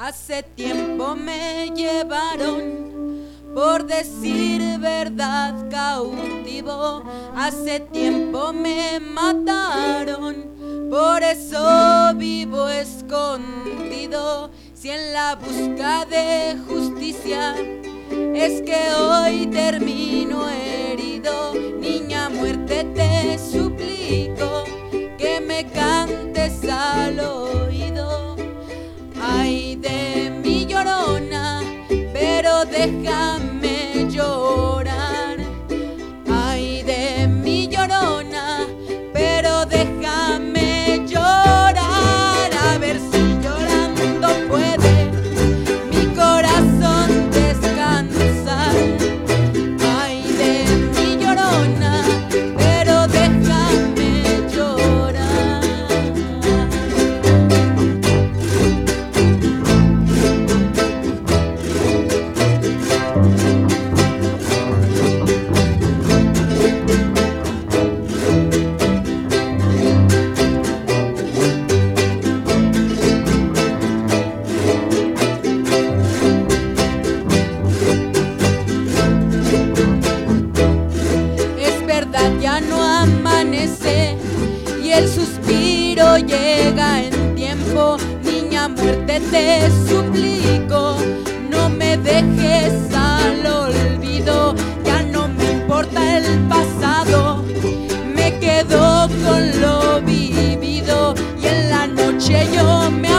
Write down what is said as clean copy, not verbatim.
Hace tiempo me llevaron por decir verdad cautivo. Hace tiempo me mataron, por eso vivo escondido. Si en la busca de justicia es que hoy termino herido, niña muerte te suplico que me cantes al oído. Ay de mi llorona, pero déjame llorar. Ay de mi llorona, pero déjame llorar. A ver si llorando puede mi corazón descansar. Ay de mi llorona, pero déjame llorar. Es verdad, ya no amanece y el suspiro llega en tiempo. Niña muerte te suplico, no me dejes al olvido. Ya no me importa el pasado, me quedo con lo vivido. Y en la noche yo me